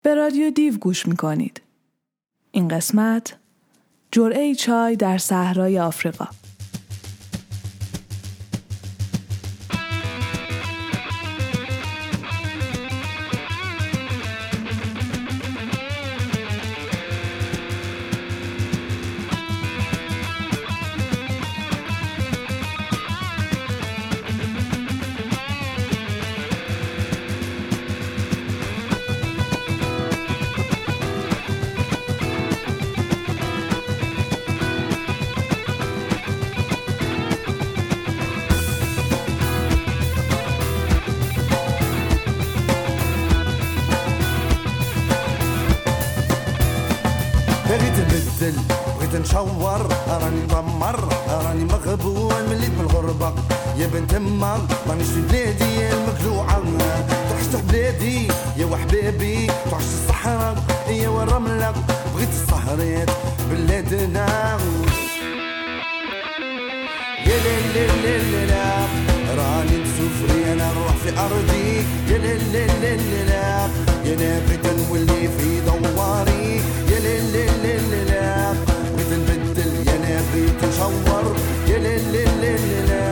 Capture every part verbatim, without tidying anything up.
به رادیو دیو گوش میکنید. این قسمت جرعه چای در صحرای آفریقا. بغيت نشور راني مدمر راني مغبون مليت بالغربة يا بنت ما رانيش في بلادي المخلوعة توحشت بلادي يا وحبابي توحشت الصحراء يا والرملة بغيت الصهرات بلادنا يا لا لا لا لا راني مسافري انا نروح في ارضي يا لا لا لا لا يا انا بغيت نولي في دواري يا لا لا لا لا بغيت نبدل يا انا بغيت نشور يا لا لا لا لا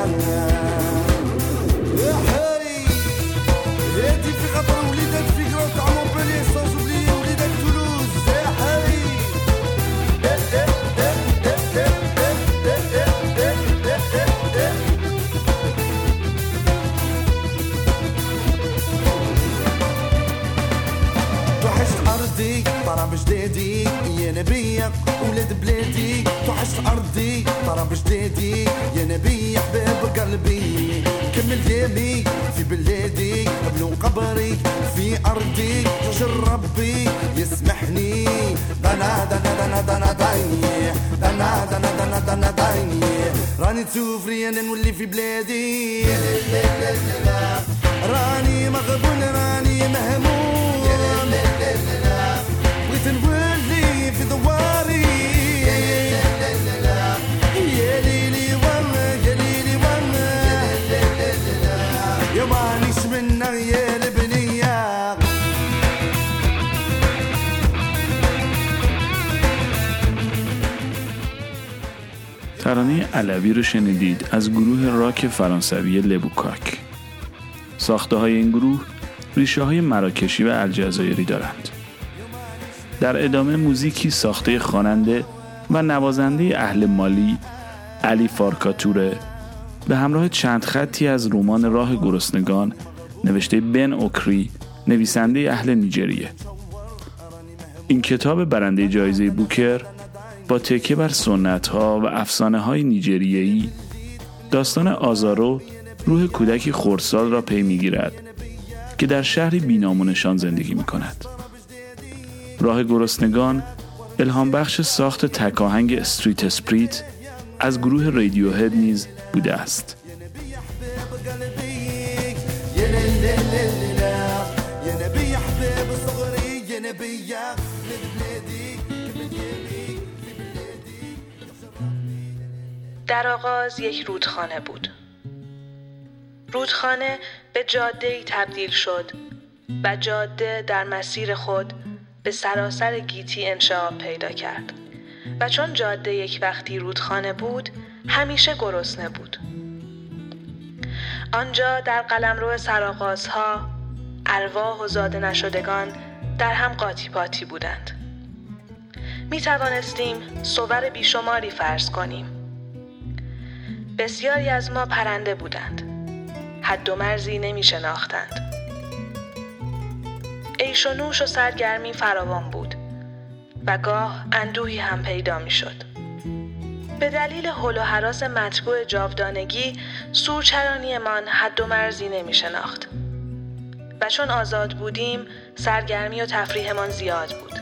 يا حي هادي في خطر وليدات في كروت تاع مونبلييه سانز اوبليي وليدات تولوز يا حي طرب جديدي يا نبيك ولاد بلادي توحشت أرضي طرب جديدي يا نبي حباب قلبي كمل ديمي في بلادي قبل قبري في أرضي جر ربي يسمحني دنا دنا دنا دنا دايني دنا دنا دنا دنا دايني راني تسوفري أنا نولي في بلادي راني مغبون راني مهموم تنولي في دواري يا ليلي وانا يا ليلي وانا يا مانيش منا يا البنية. ترانه علوی رو شنیدید از گروه راک فرانسوی لبوکاک. ساخته های این گروه ریشه های مراکشی و الجزایری دارند. در ادامه موزیکی ساخته خواننده و نوازنده اهل مالی علی فارکاتوره به همراه چند خطی از رمان راه گرسنگان نوشته بن اوکری نویسنده اهل نیجریه. این کتاب برنده جایزه بوکر با تکیه بر سنت‌ها و افسانه‌های نیجریه‌ای داستان آزارو روح کودکی خردسال را پی می‌گیرد که در شهری بی‌نام زندگی می‌کند. راه گرسنگان الهام بخش ساخت تکاهنگ استریت اسپریت از گروه رادیوهد نیز بوده است. در آغاز یک رودخانه بود. رودخانه به جاده‌ای تبدیل شد و جاده در مسیر خود به سراسر گیتی انشعاب پیدا کرد و چون جاده یک وقتی رودخانه بود همیشه گرسنه بود. آنجا در قلمرو سرآغازها ارواح و زاده نشدگان در هم قاطی پاتی بودند. می توانستیم صور بیشماری فرض کنیم. بسیاری از ما پرنده بودند. حد و مرزی نمی شناختند. عیش و نوش و سرگرمی فراوان بود و گاه اندوهی هم پیدا می شد. به دلیل هول و هراس مطبوع جاودانگی سورچرانیمان حد و مرزی نمی شناخت و چون آزاد بودیم سرگرمی و تفریحمان زیاد بود.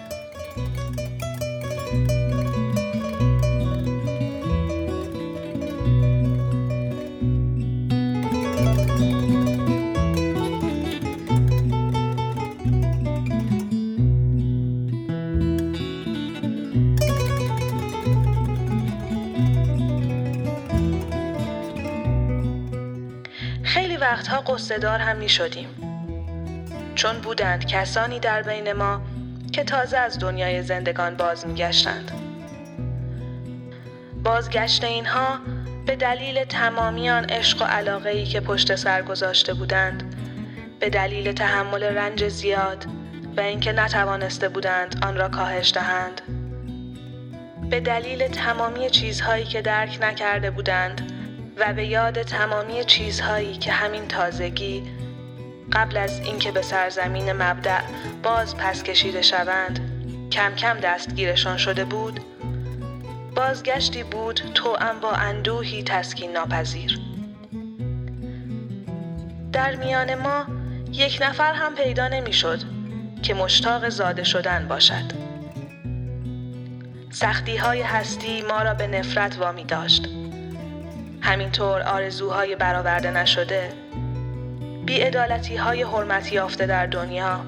وقتها قصه دار هم می شدیم. چون بودند کسانی در بین ما که تازه از دنیای زندگان باز می‌گشتند. بازگشت اینها به دلیل تمامی آن عشق و علاقه‌ای که پشت سر گذاشته بودند، به دلیل تحمل رنج زیاد و اینکه نتوانسته بودند آن را کاهش دهند، به دلیل تمامی چیزهایی که درک نکرده بودند و به یاد تمامی چیزهایی که همین تازگی قبل از اینکه به سرزمین مبدأ باز پس کشیده شوند کم کم دستگیرشان شده بود، بازگشتی بود توأم با اندوهی تسکین ناپذیر. در میان ما یک نفر هم پیدا نمی شد که مشتاق زاده شدن باشد. سختی‌های هستی ما را به نفرت وامی داشت. همینطور آرزوهای برآورده نشده، بی‌عدالتی‌های حرمت یافته در دنیا،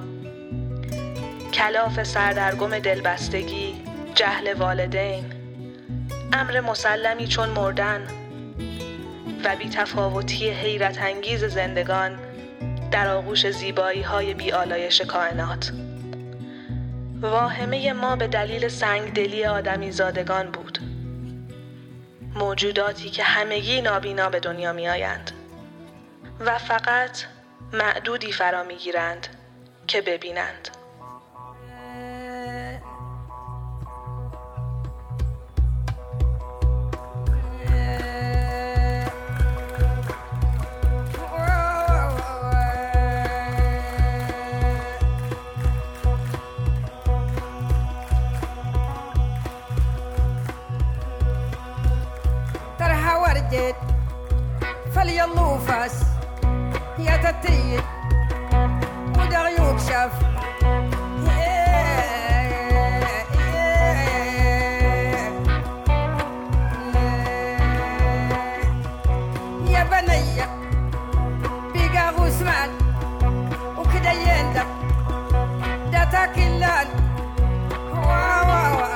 کلاف سردرگم دلبستگی، جهل والدین، امر مسلمی چون مردن و بی‌تفاوتی حیرت انگیز زندگان در آغوش زیبایی‌های بی‌آلایش کائنات. واهمه ما به دلیل سنگدلی آدمی زادگان بود. موجوداتی که همگی نابینا به دنیا می آیند و فقط معدودی فرا می گیرند که ببینند. فليلوفاس يا تتيت ودغ يكشف يا بنية بيقى غسمان وكدا يندق دا تاكلان واو واو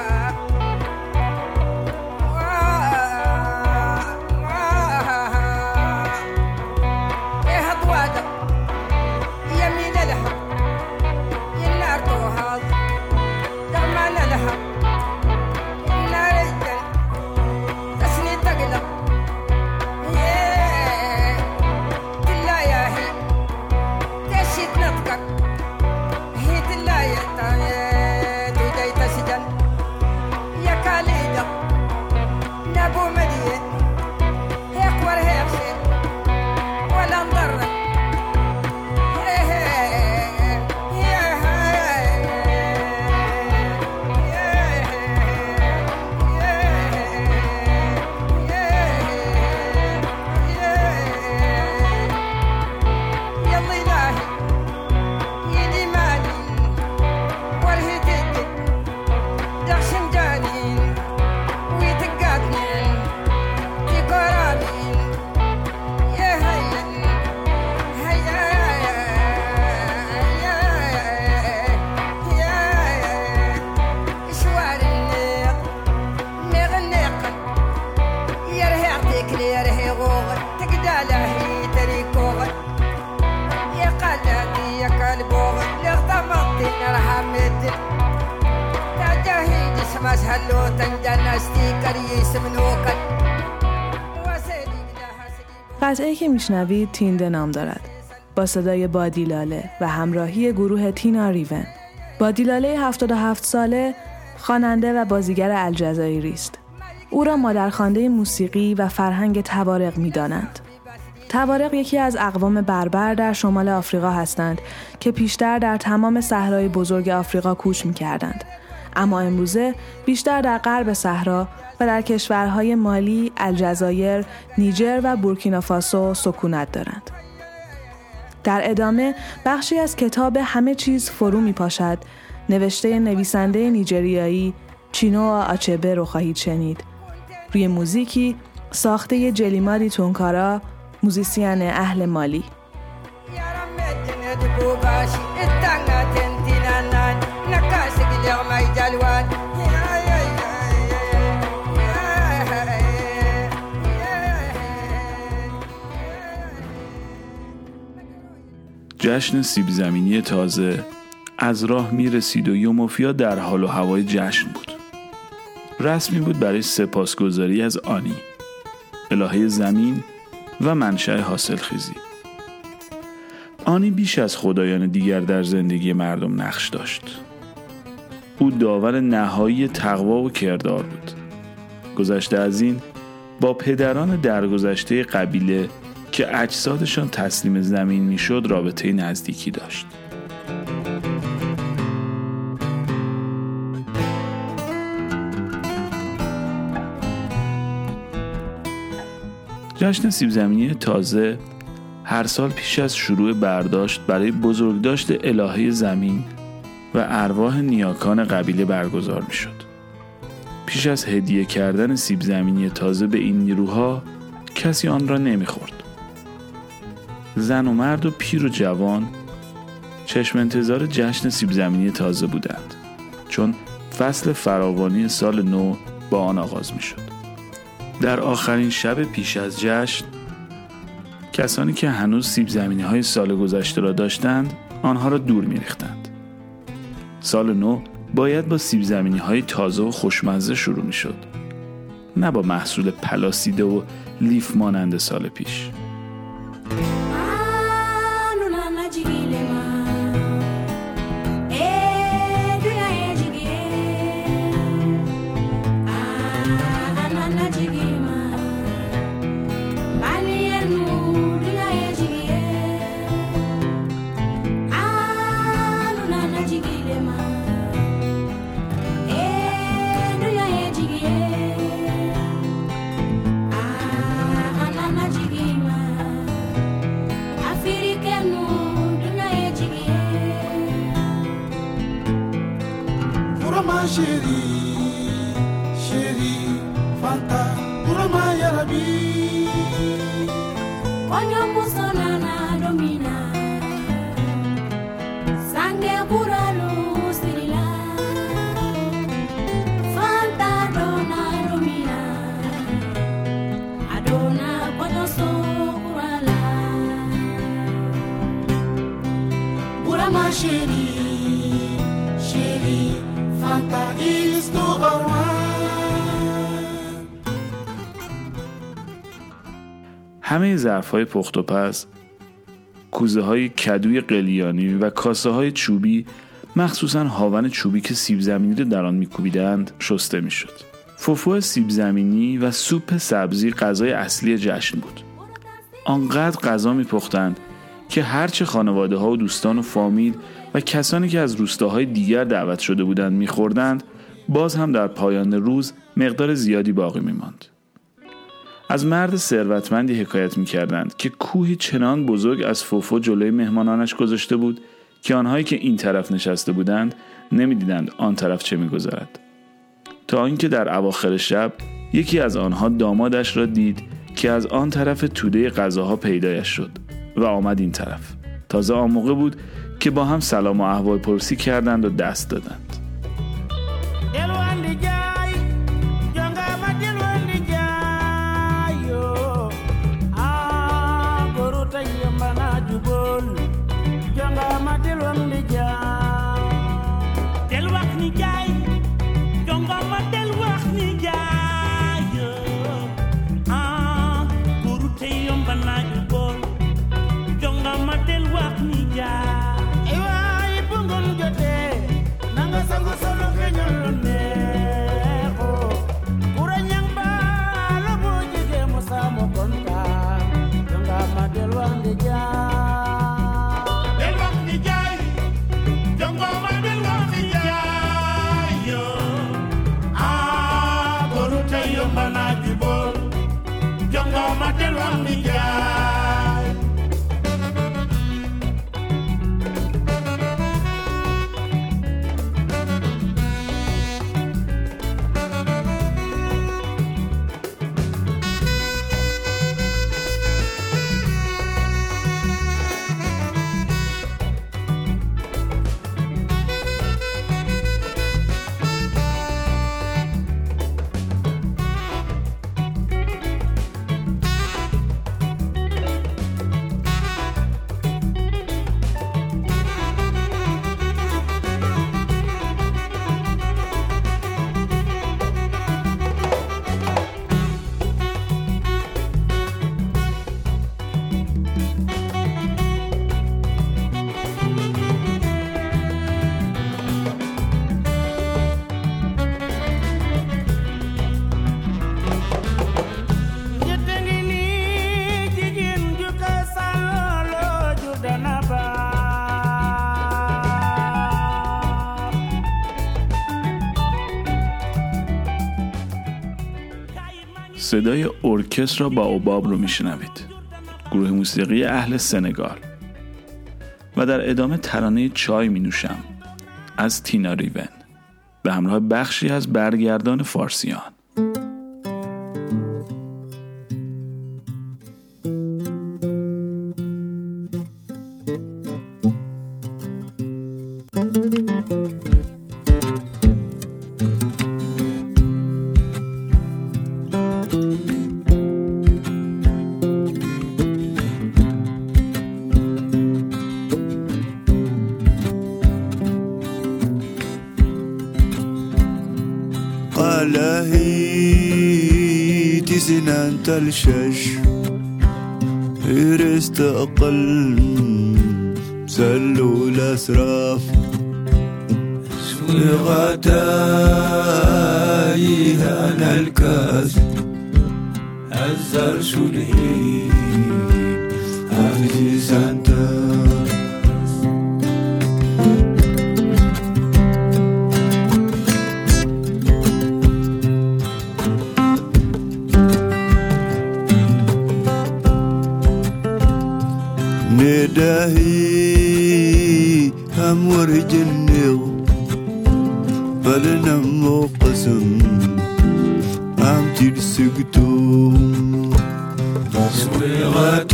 قطعه‌ای که میشنوید تینده نام دارد، با صدای بادی لاله و همراهی گروه تینا ریون. بادی لاله هفتاد و هفت ساله خواننده و بازیگر الجزایری است. او را مادرخوانده موسیقی و فرهنگ توارق می‌دانند. توارق یکی از اقوام بربر در شمال آفریقا هستند که پیشتر در تمام صحرای بزرگ آفریقا کوچ می‌کردند، اما امروزه بیشتر در غرب صحرا و در کشورهای مالی، الجزایر، نیجر و بورکینافاسو سکونت دارند. در ادامه بخشی از کتاب همه چیز فرو می پاشد، نوشته نویسنده نیجریایی چینوا آچبه رو خواهید شنید. روی موزیکی ساخته جلیمادی تونکارا، موزیسین اهل مالی. جشن سیب زمینی تازه از راه می رسید و یوموفیا در حال و هوای جشن بود. رسمی بود برای سپاسگزاری از آنی، الهه زمین و منشأ حاصلخیزی. آنی بیش از خدایان دیگر در زندگی مردم نقش داشت. او داور نهایی تقوا و کردار بود. گذشته از این با پدران درگذشته قبیله که اجسادشان تسلیم زمین میشد رابطه نزدیکی داشت. جشن سیب زمینی تازه هر سال پیش از شروع برداشت برای بزرگداشت الهه زمین و ارواح نیاکان قبیله برگزار می شد. پیش از هدیه کردن سیب زمینی تازه به این نیروها کسی آن را نمی خورد. زن و مرد و پیر و جوان چشم انتظار جشن سیب زمینی تازه بودند، چون فصل فراوانی سال نو با آن آغاز می شد. در آخرین شب پیش از جشن کسانی که هنوز سیب زمینی های سال گذشته را داشتند آنها را دور می ریختند. سال نو باید با سیب زمینی های تازه و خوشمزه شروع می شد، نه با محصول پلاسیده و لیف مانند سال پیش. Chérie, chérie, Fanta, Burama Yarabi. Onyo musona na domina, sange buralu sirila. Fanta dona domina, adona onyo so burala. Burama chérie, chérie. همه ظرف‌های پخت و پز، کوزه‌های کدوی قلیانی و کاسه‌های چوبی، مخصوصاً هاون چوبی که سیب زمینی را در آن می‌کوبیدند، شسته می‌شد. فوفو سیب زمینی و سوپ سبزی غذای اصلی جشن بود. آنقدر غذا می‌پختند که هرچه خانواده‌ها و دوستان و فامیل و کسانی که از روستاهای دیگر دعوت شده بودند می‌خوردند، باز هم در پایان روز مقدار زیادی باقی می‌ماند. از مرد ثروتمندی حکایت می‌کردند که کوهی چنان بزرگ از فوفو جلوی مهمانانش گذاشته بود که آنهایی که این طرف نشسته بودند نمی‌دیدند آن طرف چه می‌گذرد. تا اینکه در اواخر شب یکی از آنها دامادش را دید که از آن طرف توده غذاها پیدایش شد و آمد این طرف. تازه آن موقع بود که با هم سلام و احوال پرسی کردند و دست دادند. صدای ارکستر با اوباب رو میشنوید، گروه موسیقی اهل سنگال. و در ادامه ترانه چای می نوشم از تینا ریون به همراه بخشی از برگردان فارسیان. لهيتي سنان تلشش هرست أقل سلو الأسراف سوي غتاي أنا الكاس هزر سلهي هذه سانتا نداهي هم ورجنيو بلنا موقسم عم ترسقتو سوي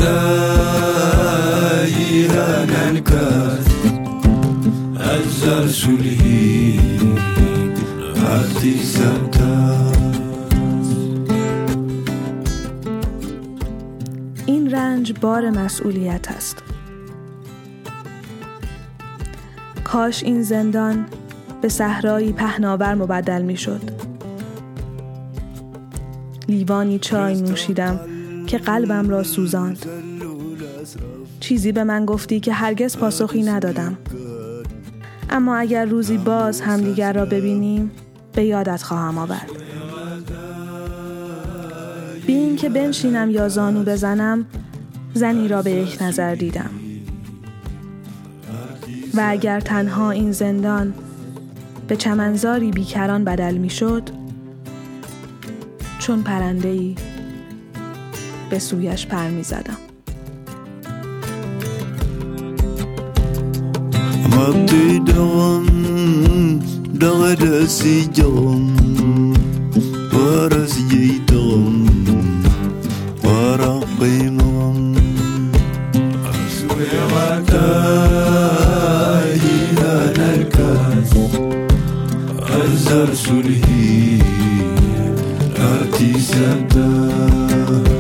غتاي هانا الكاس أزر سلهي عالتي سانتا. این رنج بار مسئولیت است. کاش این زندان به صحرایی پهناور مبدل می شد. لیوانی چای نوشیدم که قلبم را سوزاند. چیزی به من گفتی که هرگز پاسخی ندادم. اما اگر روزی باز همدیگر را ببینیم به یادت خواهم آورد. بی این که بنشینم یا زانو بزنم زنی را به یک نظر دیدم. و اگر تنها این زندان به چمنزاری بیکران بدل می شد چون پرنده‌ای به سویش پر می زدم. مبدي دوم دغد سيجوم ورس جيتوم ورا قيمم أسوي غتاي أنا الكاس أزر سلهي أرتي سداس.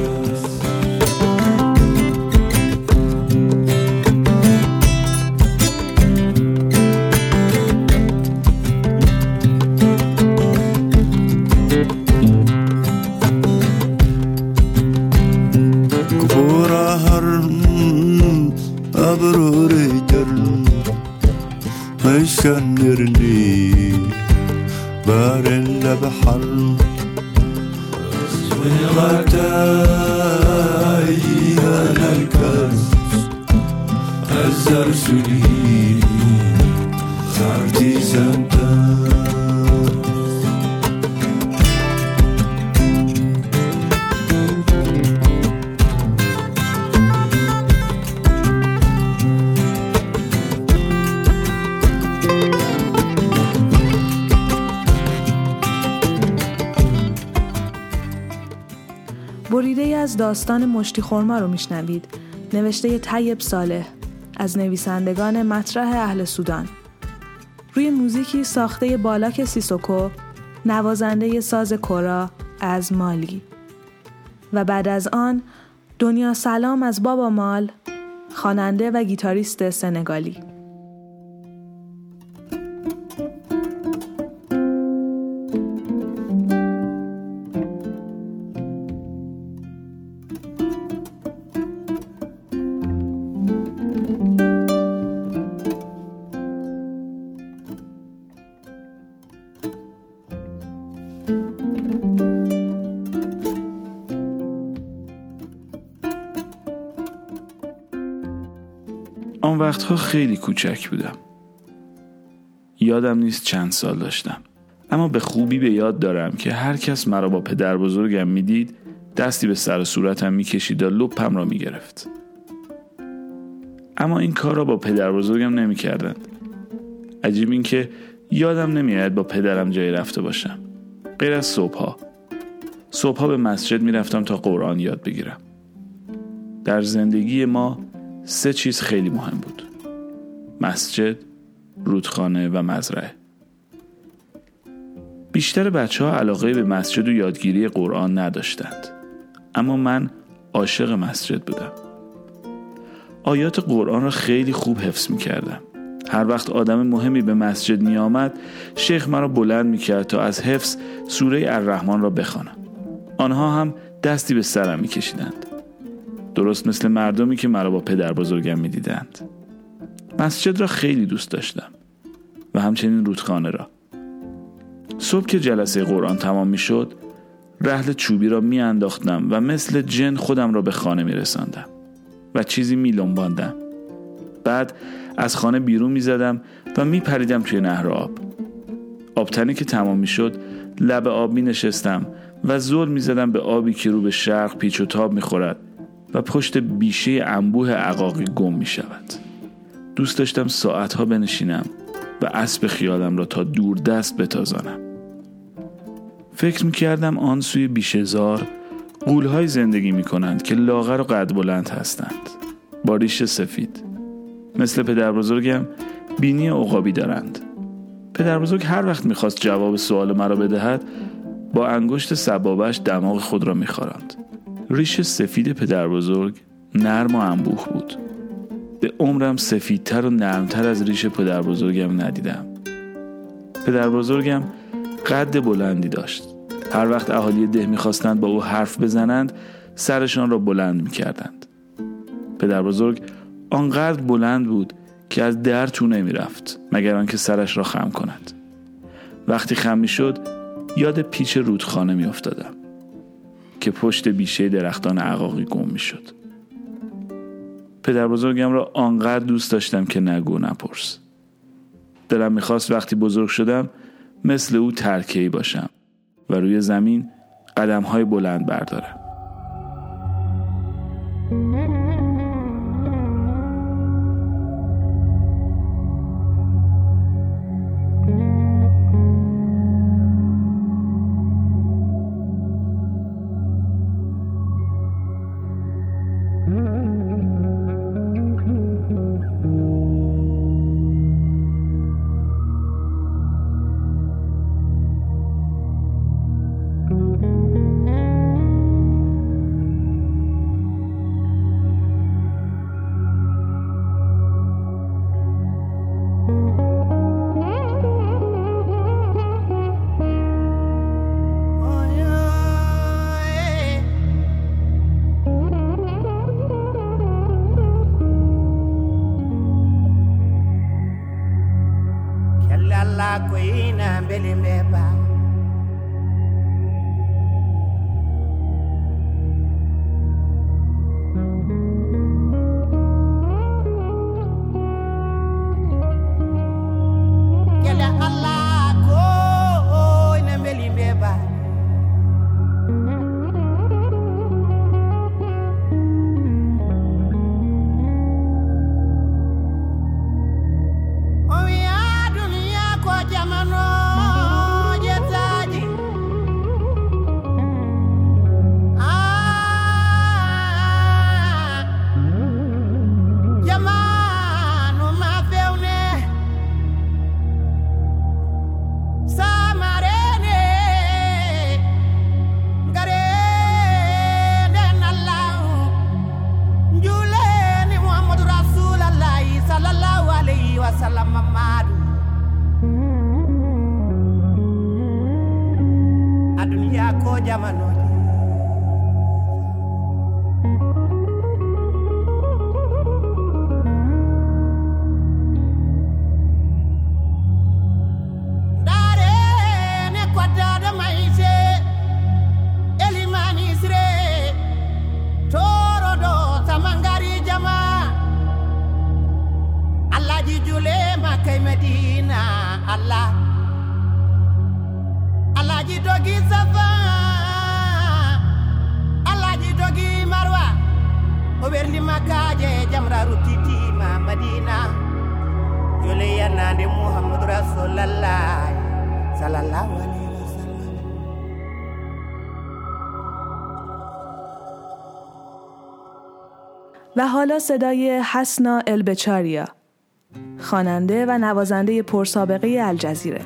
شنرني بارن لبحر اسوي غتاي أنا الكاس أزر سلهي صارتي سانتا. بریده از داستان مشتی خرما رو میشنوید، نوشته طیب صالح از نویسندگان مطرح اهل سودان. روی موزیکی ساخته بالاک سیسوکو، نوازنده ساز کورا از مالی. و بعد از آن دنیا سلام از بابا مال، خواننده و گیتاریست سنگالی. آن وقتها خیلی کوچک بودم. یادم نیست چند سال داشتم. اما به خوبی به یاد دارم که هر کس مرا با پدر بزرگم میدید دستی به سر و صورتم میکشید و لپم را میگرفت. اما این کار را با پدر بزرگم نمی کردند. عجیب این که یادم نمیاد با پدرم جایی رفته باشم، غیر از صبحها. صبحها به مسجد می رفتم تا قرآن یاد بگیرم. در زندگی ما سه چیز خیلی مهم بود: مسجد، رودخانه و مزرعه. بیشتر بچه ها علاقه به مسجد و یادگیری قرآن نداشتند، اما من عاشق مسجد بودم. آیات قرآن را خیلی خوب حفظ می کردم. هر وقت آدم مهمی به مسجد می آمد، شیخ مرا بلند می کرد تا از حفظ سوره الرحمن را بخوانم. آنها هم دستی به سرم می کشیدند، درست مثل مردمی که مرا با پدر بزرگم می دیدند. مسجد را خیلی دوست داشتم و همچنین رودخانه را. صبح که جلسه قرآن تمام می شد، رحل چوبی را می انداختم و مثل جن خودم را به خانه می رساندم و چیزی می لنباندم. بعد از خانه بیرون می زدم و می پریدم توی نهر آب. آبتنی که تمام می شد، لب آب می نشستم و زل می زدم به آبی که رو به شرق پیچ و تاب می خورد و پشت بیشه انبوه عقاقی گم می شود. دوست داشتم ساعتها بنشینم و اسب خیالم را تا دور دست بتازانم. فکر می کردم آن سوی بیشه‌زار غول‌های زندگی می کنند که لاغر و قد بلند هستند، با ریش سفید. مثل پدر بزرگم بینی عقابی دارند. پدر بزرگ هر وقت می خواست جواب سوال مرا بدهد، با انگشت سبابش دماغ خود را می خاراند. ریش سفید پدر بزرگ نرم و انبوه بود. به عمرم سفیدتر و نرمتر از ریش پدر بزرگم ندیدم. پدر بزرگم قد بلندی داشت. هر وقت اهالی ده می‌خواستند با او حرف بزنند، سرشان را بلند می‌کردند. پدر بزرگ آنقدر بلند بود که از در تو نمی‌رفت مگر آنکه سرش را خم کند. وقتی خم می‌شد، یاد پیچ رودخانه می‌افتادم که پشت بیشه درختان عقاقی گم می‌شد. پدر بزرگم را آنقدر دوست داشتم که نگو نپرس. دلم می‌خواست وقتی بزرگ شدم مثل او ترکه‌ای باشم و روی زمین قدم‌های بلند بردارم. Alaji dogi safa Overni makaje jamra rutiti ma Madina Yole yanande Muhammad Rasulullah sallallahu alaihi wasallam. و حالا صدای حسنا البچاریا، خواننده و نوازنده پرسابقه الجزیره.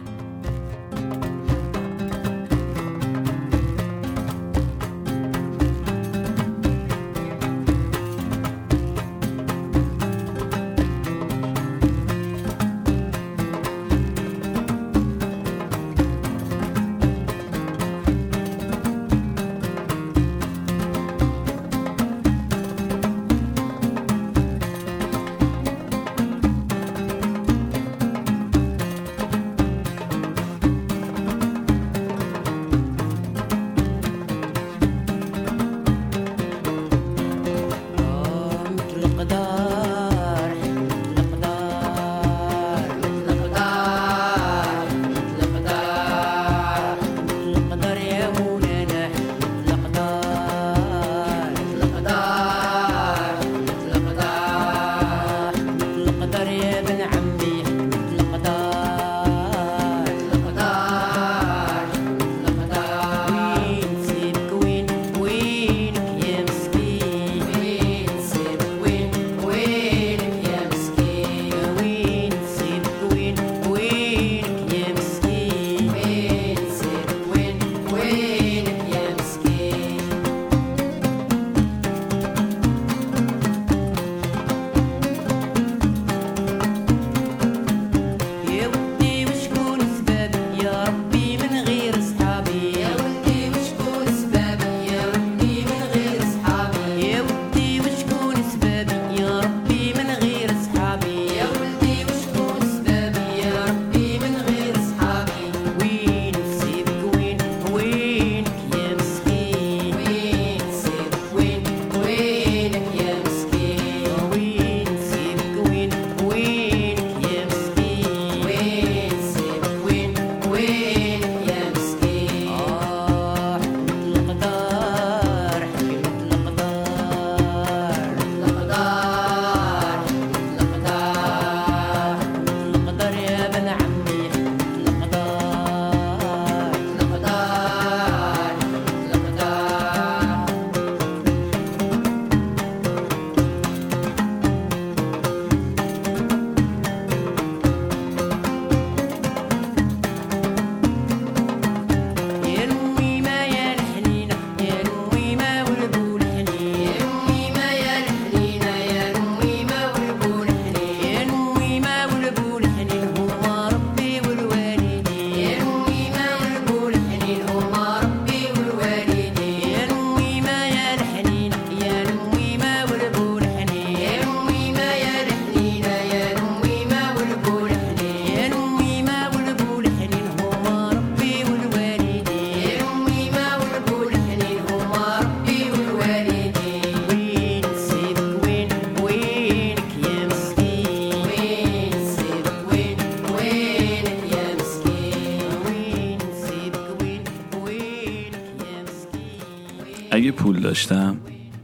اگه پول داشتم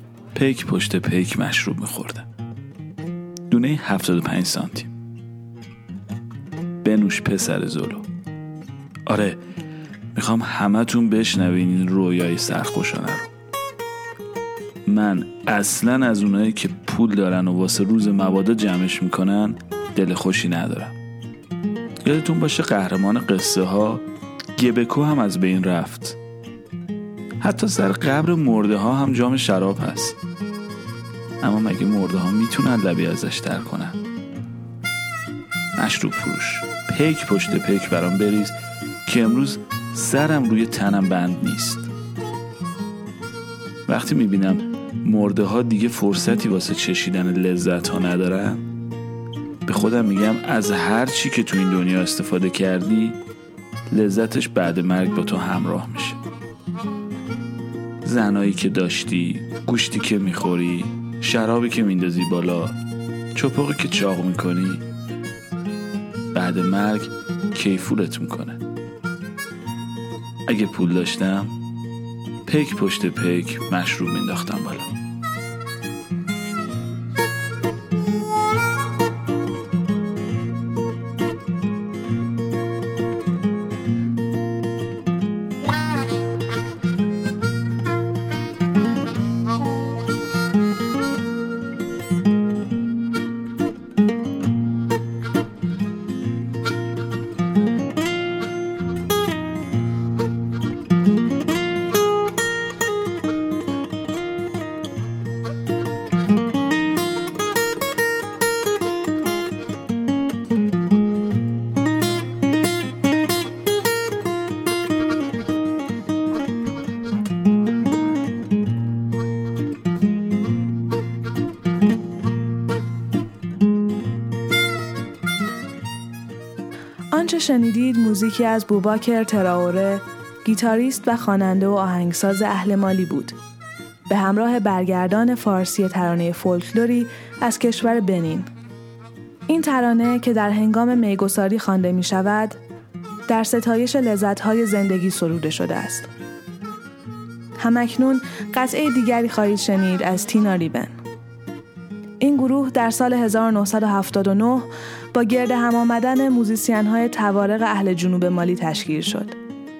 پیک پشت پیک مشروب میخوردم. دونه هفتاد و پنج سانتی. بنوش پسر زلو. آره میخوام همه تون بشنوین این رویای سرخوشانه رو. من اصلا از اونایی که پول دارن و واسه روز مبادا جمعش میکنن دل خوشی ندارم. یادتون باشه قهرمان قصه ها گبکو هم از بین رفت. حتی سر قبر مرده ها هم جام شراب هست. اما مگه مرده ها میتونن لبی ازش تر کنن؟ مشروب فروش، پیک پشت پیک برام بریز که امروز سرم روی تنم بند نیست. وقتی میبینم مرده ها دیگه فرصتی واسه چشیدن لذت ها ندارن، به خودم میگم از هر چی که تو این دنیا استفاده کردی لذتش بعد مرگ با تو همراه میشه. زنایی که داشتی، گوشتی که میخوری، شرابی که میندازی بالا، چپاقی که چاق میکنی، بعد مرگ کیفورت میکنه. اگه پول داشتم پیک پشت پیک مشروب مینداختم بالا. شنیدید موزیکی از بوباکر تراوره، گیتاریست و خواننده و آهنگساز اهل مالی بود، به همراه برگردان فارسی ترانه فولکلوری از کشور بنین. این ترانه که در هنگام میگساری خوانده می شود، در ستایش لذت‌های زندگی سروده شده است. همکنون قطعه دیگری خواهید شنید از تینا ریبن. این گروه در سال هزار و نهصد و هفتاد و نه با گرد هم آمدن موزیسین‌های توارق اهل جنوب مالی تشکیل شد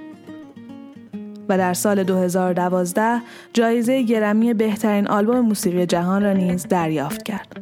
و در سال دو هزار و دوازده جایزه گرمی بهترین آلبوم موسیقی جهان را نیز دریافت کرد.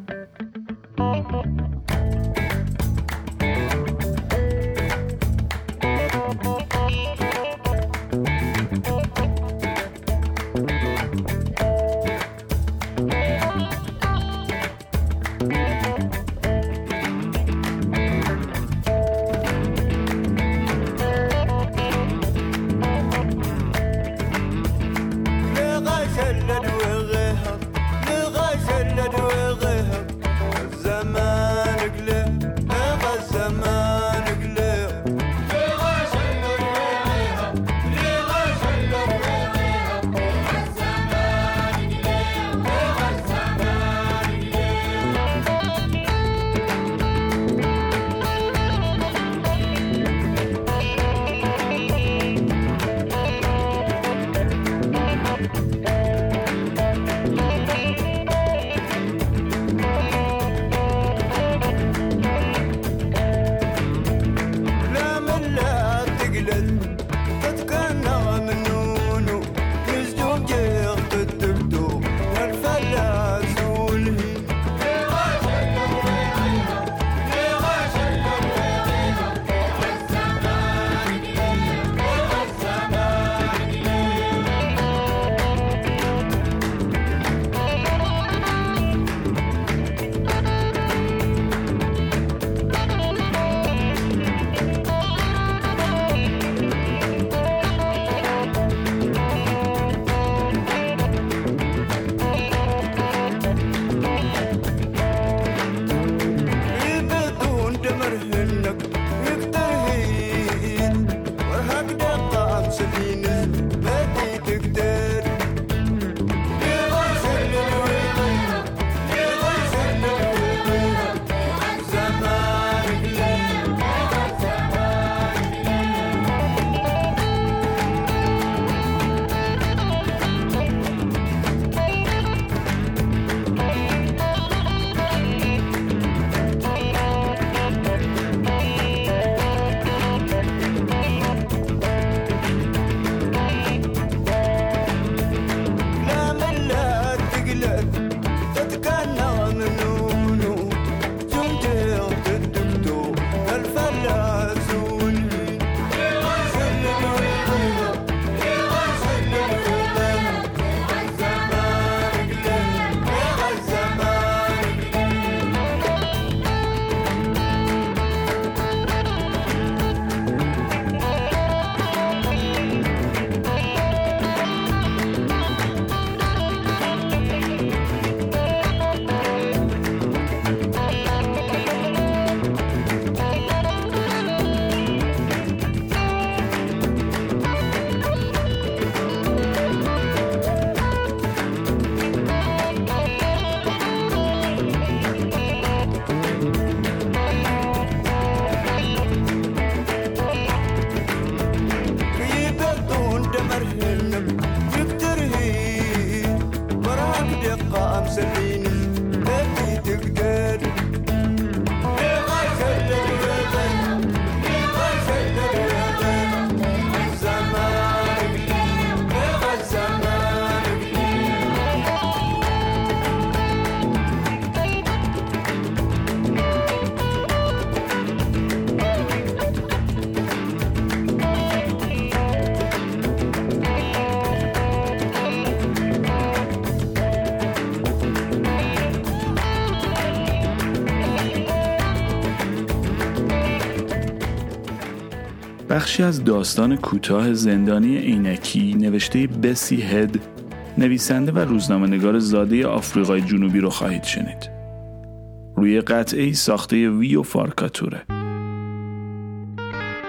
بخشی از داستان کوتاه زندانی عینکی نوشته بسی هد، نویسنده و روزنامه‌نگار زاده آفریقای جنوبی رو خواهید شنید. روی قطعه‌ای ساخته ویو فارکاتوره.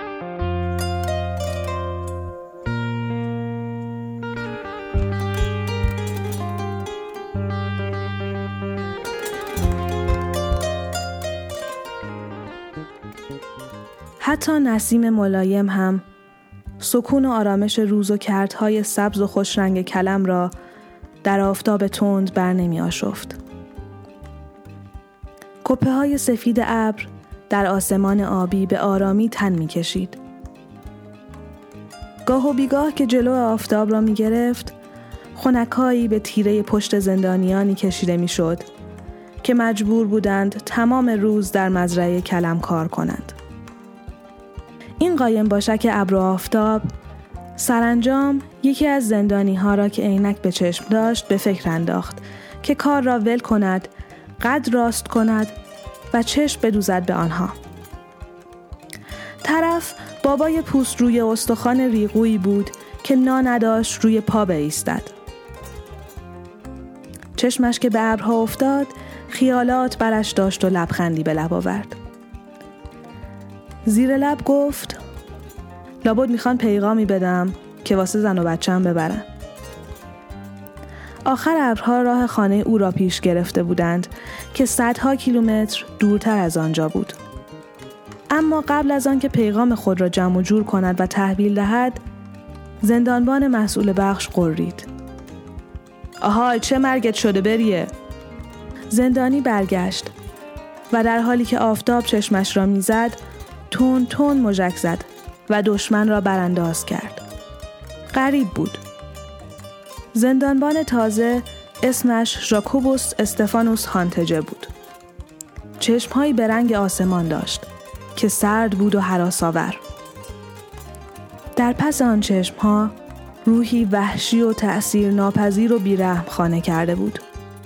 حتی نسیم ملایم هم سکون و آرامش روز و کردهای سبز و خوش رنگ کلم را در آفتاب تند بر نمی آشفت. کپه های سفید ابر در آسمان آبی به آرامی تن می کشید. گاه و بیگاه که جلو آفتاب را می گرفت، خنکایی به تیره پشت زندانیانی کشیده می شد که مجبور بودند تمام روز در مزرعه کلم کار کنند. این قایم باشک ابر و آفتاب سرانجام یکی از زندانی ها را که عینک به چشم داشت به فکر انداخت که کار را ول کند، قد راست کند و چشم بدوزد به آنها. طرف بابای پوست روی استخوان ریغویی بود که نا نداشت روی پا بایستد. چشمش که به ابرها افتاد، خیالات برش داشت و لبخندی به لب آورد. زیر لب گفت: لابد میخوان پیغامی بدم که واسه زن و بچه‌ام ببرن. آخر ابرها راه خانه او را پیش گرفته بودند که صدها کیلومتر دورتر از آنجا بود. اما قبل از آن که پیغام خود را جمع و جور کند و تحویل دهد، زندانبان مسئول بخش غرید: آها، چه مرگت شده بریه؟ زندانی برگشت و در حالی که آفتاب چشمش را میزد، تون تون مژک زد و دشمن را برانداز کرد. غریب بود. زندانبان تازه اسمش ژاکوبوس استفانوس هانتجه بود. چشمهایی به رنگ آسمان داشت که سرد بود و هراس‌آور. در پس آن چشمها روحی وحشی و تأثیر ناپذیر و بیرحم خانه کرده بود.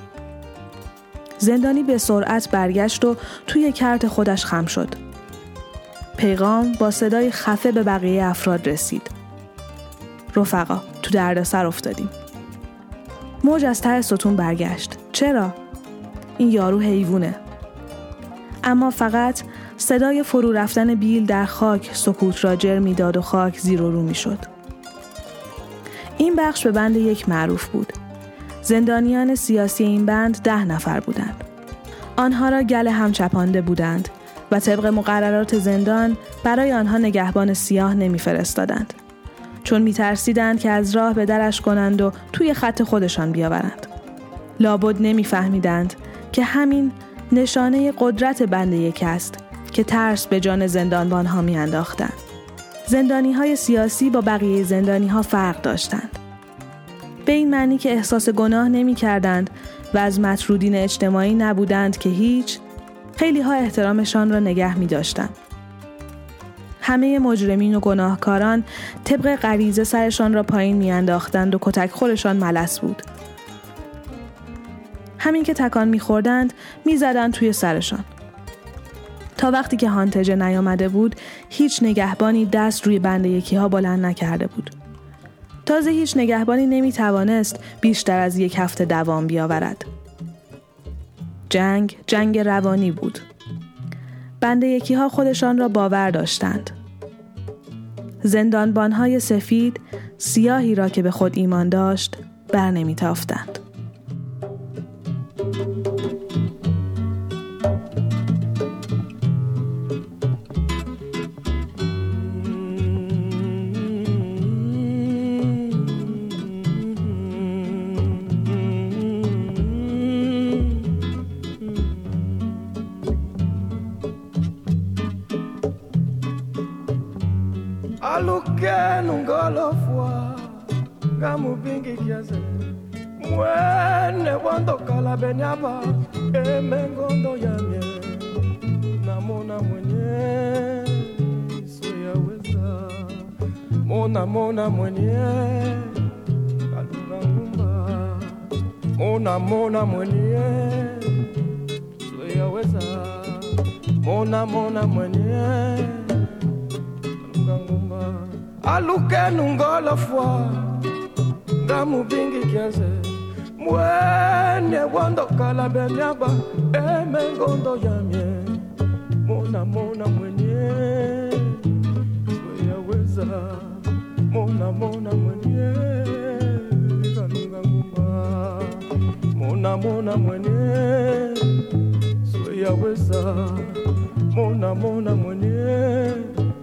زندانی به سرعت برگشت و توی کرت خودش خم شد. پیغام با صدای خفه به بقیه افراد رسید: رفقا، تو دردسر افتادیم. موج از ته ستون برگشت: چرا؟ این یارو حیوونه. اما فقط صدای فرو رفتن بیل در خاک سکوت را جر می‌داد و خاک زیر و رو می‌شد. این بخش به بند یک معروف بود. زندانیان سیاسی این بند ده نفر بودند. آنها را گله هم چپانده بودند و طبق مقررات زندان برای آنها نگهبان سیاه نمی‌فرستادند، چون می‌ترسیدند که از راه به درش کنند و توی خط خودشان بیاورند. لابد نمی‌فهمیدند که همین نشانه قدرت بند یک است که ترس به جان زندانبان‌ها می‌انداختند. زندانی‌های سیاسی با بقیه زندانی‌ها فرق داشتند. به این معنی که احساس گناه نمی‌کردند و از مطرودین اجتماعی نبودند که هیچ، خیلی ها احترامشان را نگه می داشتند. همه مجرمین و گناهکاران طبق غریزه سرشان را پایین می انداختند و کتک خورشان ملس بود. همین که تکان می خوردند می زدند توی سرشان. تا وقتی که هانتجه نیامده بود، هیچ نگهبانی دست روی بند یکی ها بلند نکرده بود. تازه هیچ نگهبانی نمی توانست بیشتر از یک هفته دوام بیاورد. جنگ، جنگ روانی بود. بند یکی ها خودشان را باور داشتند. زندانبانهای سفید سیاهی را که به خود ایمان داشت بر نمی تافتند. Gamubingi kiaze mwene wando kala benyaba emengondo yamye namona mwenye soyaweza mona mona mwenye kalunga ngumba mona mona mwenye soyaweza mona mona mwenye kalunga ngumba aluke nungola fwa Gamubingi kiaze mwene wando kala benyaba emengondo yamye mona mona mwenye soyaweza mona mona mwenye kalunga ngumba mona mona mwenye soyaweza mona mona mwenye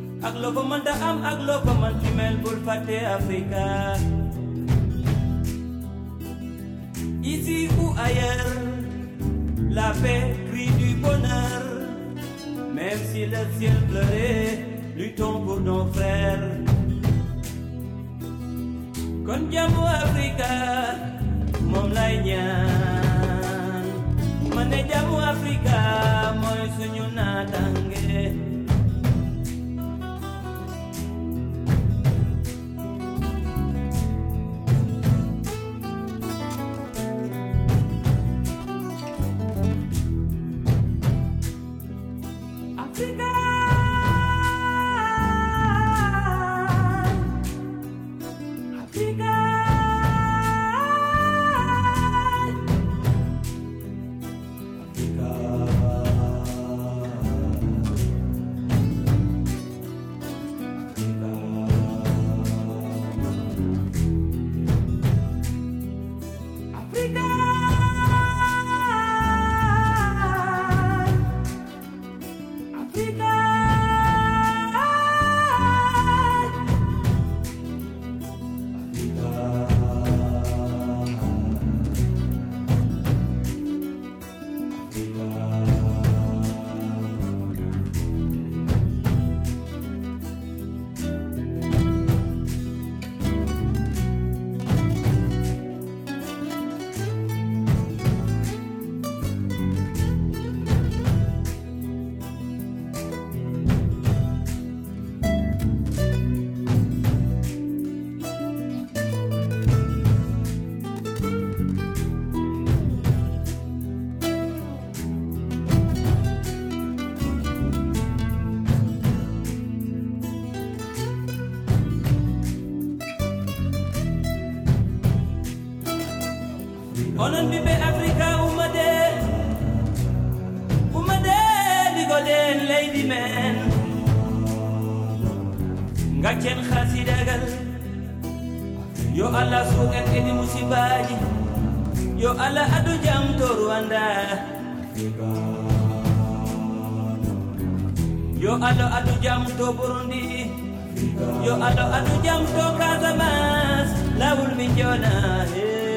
ak loo ko mën ta am ak loo ko mën ci mel bul fàtte Africa. Ici ou ailleurs, la paix crie du bonheur. Même si le ciel pleurait, luttons pour nos frères. Kon jàmmu Africa moom lay ñaan, ma ne jàmmu Africa mooy suñu naataange. Onon bibe Africa umade umade digoden lady man ngaken khasidagal yo Allah su en edi musibaji yo Allah adu jam to Rwanda yo Allah adu jam to Burundi yo Allah adu jam to Casamance lawul mi jona hey.